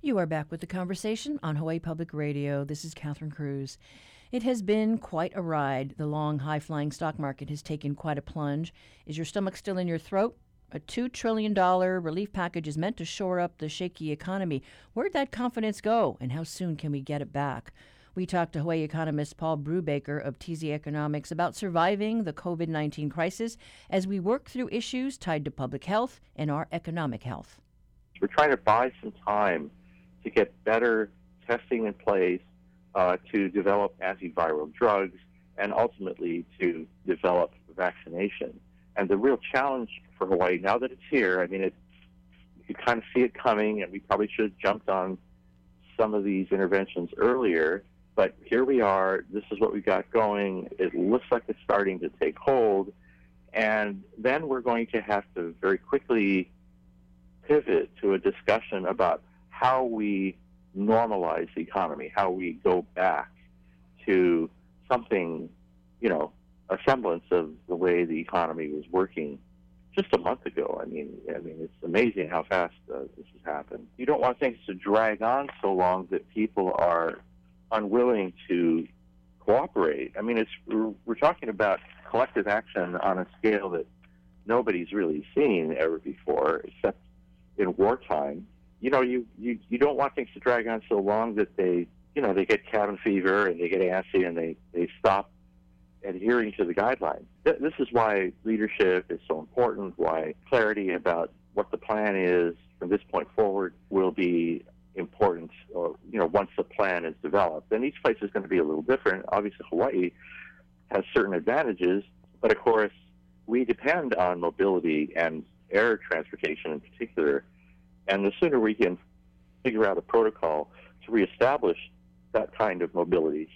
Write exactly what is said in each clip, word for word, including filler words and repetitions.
You are back with the conversation on Hawaii Public Radio. This is Catherine Cruz. It has been quite a ride. The long, high-flying stock market has taken quite a plunge. Is your stomach still in your throat? A two trillion dollars relief package is meant to shore up the shaky economy. Where'd that confidence go, and how soon can we get it back? We talked to Hawaii economist Paul Brubaker of T Z Economics about surviving the covid nineteen crisis as we work through issues tied to public health and our economic health. We're trying to buy some time to get better testing in place, uh, to develop antiviral drugs, and ultimately to develop vaccination. And the real challenge for Hawaii, now that it's here, I mean, it, you could kind of see it coming, and we probably should have jumped on some of these interventions earlier, but here we are. This is what we got going. It looks like it's starting to take hold, and then we're going to have to very quickly pivot to a discussion about how we normalize the economy, how we go back to something, you know, a semblance of the way the economy was working just a month ago. I mean, I mean, it's amazing how fast uh, this has happened. You don't want things to drag on so long that people are unwilling to cooperate. I mean, it's we're, we're talking about collective action on a scale that nobody's really seen ever before, except in wartime. You know, you, you, you don't want things to drag on so long that they, you know, they get cabin fever and they get antsy and they, they stop adhering to the guidelines. Th- this is why leadership is so important, why clarity about what the plan is from this point forward will be important, or, you know, once the plan is developed. And each place is going to be a little different. Obviously, Hawaii has certain advantages, but of course, we depend on mobility and air transportation in particular. And the sooner we can figure out a protocol to reestablish that kind of mobility,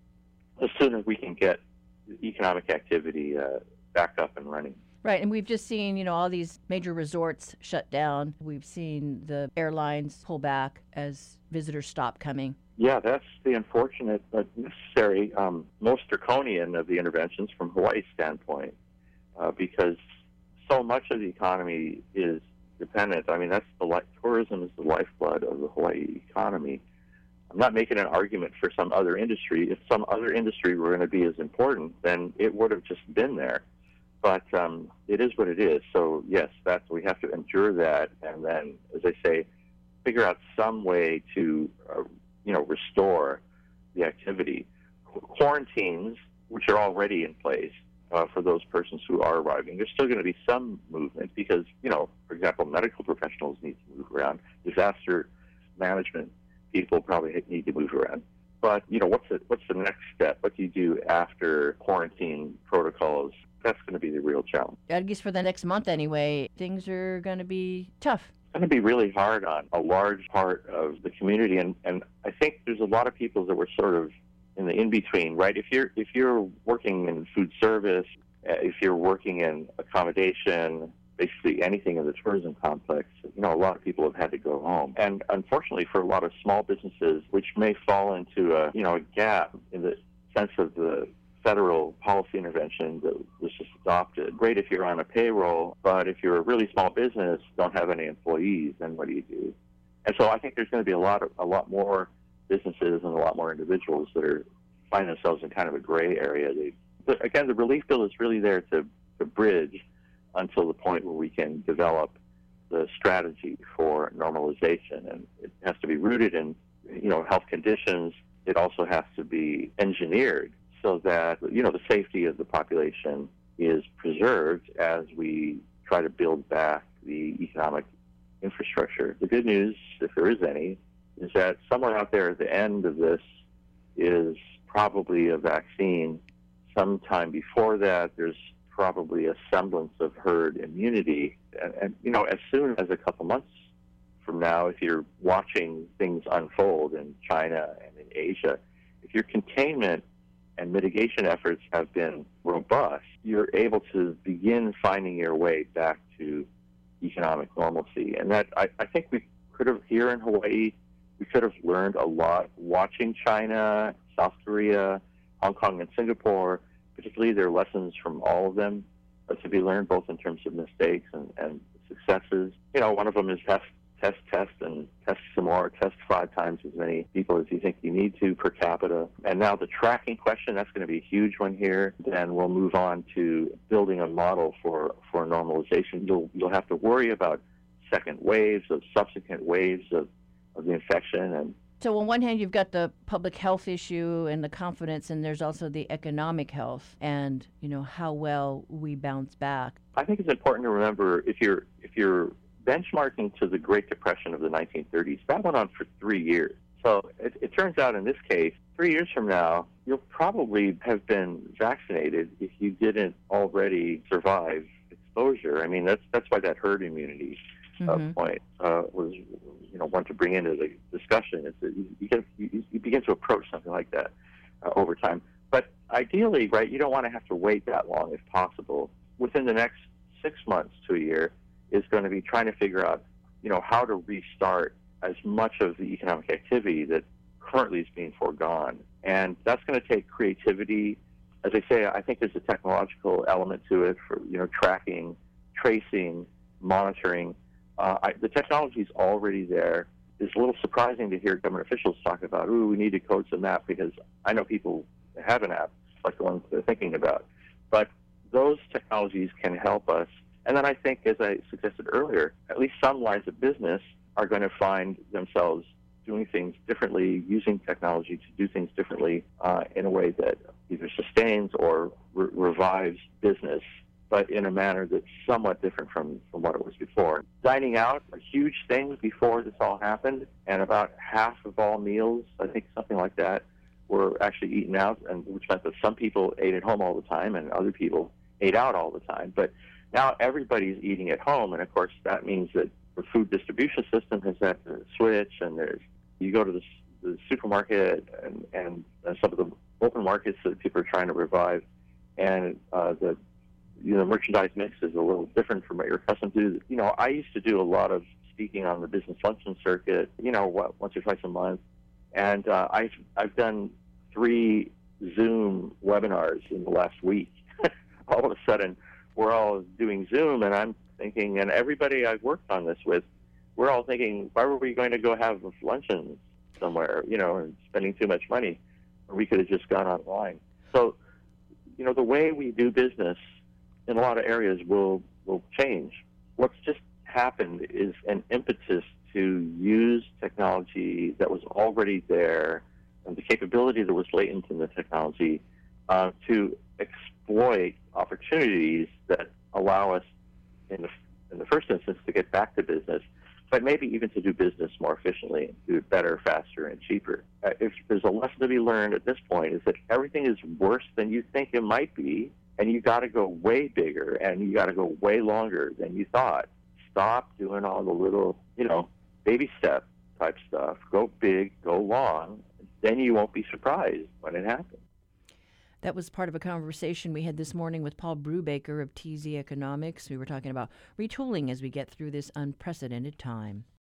the sooner we can get economic activity uh, back up and running. Right, and we've just seen, you know, all these major resorts shut down. We've seen the airlines pull back as visitors stop coming. Yeah, that's the unfortunate but necessary, um, most draconian of the interventions from Hawaii's standpoint, uh, because so much of the economy is dependent. I mean, that's the li- tourism is the lifeblood of the Hawaii economy. I'm not making an argument for some other industry. If some other industry were going to be as important, then it would have just been there. But um, it is what it is. So, yes, that's we have to endure that, and then, as I say, figure out some way to, uh, you know, restore the activity. Qu- quarantines, which are already in place, Uh, for those persons who are arriving. There's still going to be some movement because, you know, for example, medical professionals need to move around. Disaster management people probably need to move around. But, you know, what's the, what's the next step? What do you do after quarantine protocols? That's going to be the real challenge. At least for the next month anyway, things are going to be tough. It's going to be really hard on a large part of the community. And, and I think there's a lot of people that were sort of in the in-between, right? If you're if you're working in food service, uh, if you're working in accommodation, basically anything in the tourism complex, you know, a lot of people have had to go home. And unfortunately for a lot of small businesses, which may fall into a, you know, a gap in the sense of the federal policy intervention that was just adopted. Great if you're on a payroll, but if you're a really small business, don't have any employees, then what do you do? And so I think there's going to be a lot of, a lot more businesses and a lot more individuals that are find themselves in kind of a gray area. They, but again, the relief bill is really there to, to bridge until the point where we can develop the strategy for normalization. And it has to be rooted in, you know, health conditions. It also has to be engineered so that, you know, the safety of the population is preserved as we try to build back the economic infrastructure. The good news, if there is any, is that somewhere out there at the end of this is probably a vaccine. Sometime before that, there's probably a semblance of herd immunity. And, and, you know, as soon as a couple months from now, if you're watching things unfold in China and in Asia, if your containment and mitigation efforts have been robust, you're able to begin finding your way back to economic normalcy. And that, I, I think we could have, here in Hawaii, we could have learned a lot watching China, South Korea, Hong Kong, and Singapore. Particularly, there are lessons from all of them to be learned, both in terms of mistakes and, and successes. You know, one of them is test, test, test, and test some more, test five times as many people as you think you need to per capita. And now the tracking question, that's going to be a huge one here. Then we'll move on to building a model for, for normalization. You'll, you'll have to worry about second waves of subsequent waves of, of the infection. And so on one hand, you've got the public health issue and the confidence, and there's also the economic health and, you know, how well we bounce back. I think it's important to remember if you're if you're benchmarking to the Great Depression of the nineteen thirties, that went on for three years. So it, it turns out in this case, three years from now, you'll probably have been vaccinated if you didn't already survive exposure. I mean, that's that's why that herd immunity uh, mm-hmm. point uh, was, you know, one to bring into the discussion. Is that you, you, get, you, you begin to approach something like that uh, over time. But ideally, right, you don't want to have to wait that long if possible. Within the next six months to a year is going to be trying to figure out, you know, how to restart as much of the economic activity that currently is being foregone. And that's going to take creativity. As I say, I think there's a technological element to it for, you know, tracking, tracing, monitoring. Uh, I, the technology is already there. It's a little surprising to hear government officials talk about, ooh, we need to code some app, because I know people have an app like the ones they're thinking about. But those technologies can help us. And then I think, as I suggested earlier, at least some lines of business are going to find themselves doing things differently, using technology to do things differently uh, in a way that either sustains or re- revives business, but in a manner that's somewhat different from, from what it was before. Dining out, a huge thing before this all happened, and about half of all meals, I think something like that, were actually eaten out, and which meant that some people ate at home all the time and other people ate out all the time. But now everybody's eating at home, and of course that means that the food distribution system has had to switch, and there's you go to the, the supermarket and, and uh, some of the open markets that people are trying to revive, and uh, the you know merchandise mix is a little different from what you're accustomed to. You know, I used to do a lot of speaking on the business luncheon circuit, you know, what, once or twice a month, and uh, I've I've done three Zoom webinars in the last week. All of a sudden, we're all doing Zoom, and I'm thinking, and everybody I've worked on this with, we're all thinking, why were we going to go have luncheon somewhere, you know, and spending too much money? Or we could have just gone online. So, you know, the way we do business in a lot of areas will will change. What's just happened is an impetus to use technology that was already there and the capability that was latent in the technology uh, to exploit opportunities that allow us, in the, in the first instance, to get back to business, but maybe even to do business more efficiently, and do it better, faster, and cheaper. Uh, if there's a lesson to be learned at this point, is that everything is worse than you think it might be, and you got to go way bigger, and you got to go way longer than you thought. Stop doing all the little, you know, baby step type stuff. Go big, go long. Then you won't be surprised when it happens. That was part of a conversation we had this morning with Paul Brubaker of T Z Economics. We were talking about retooling as we get through this unprecedented time.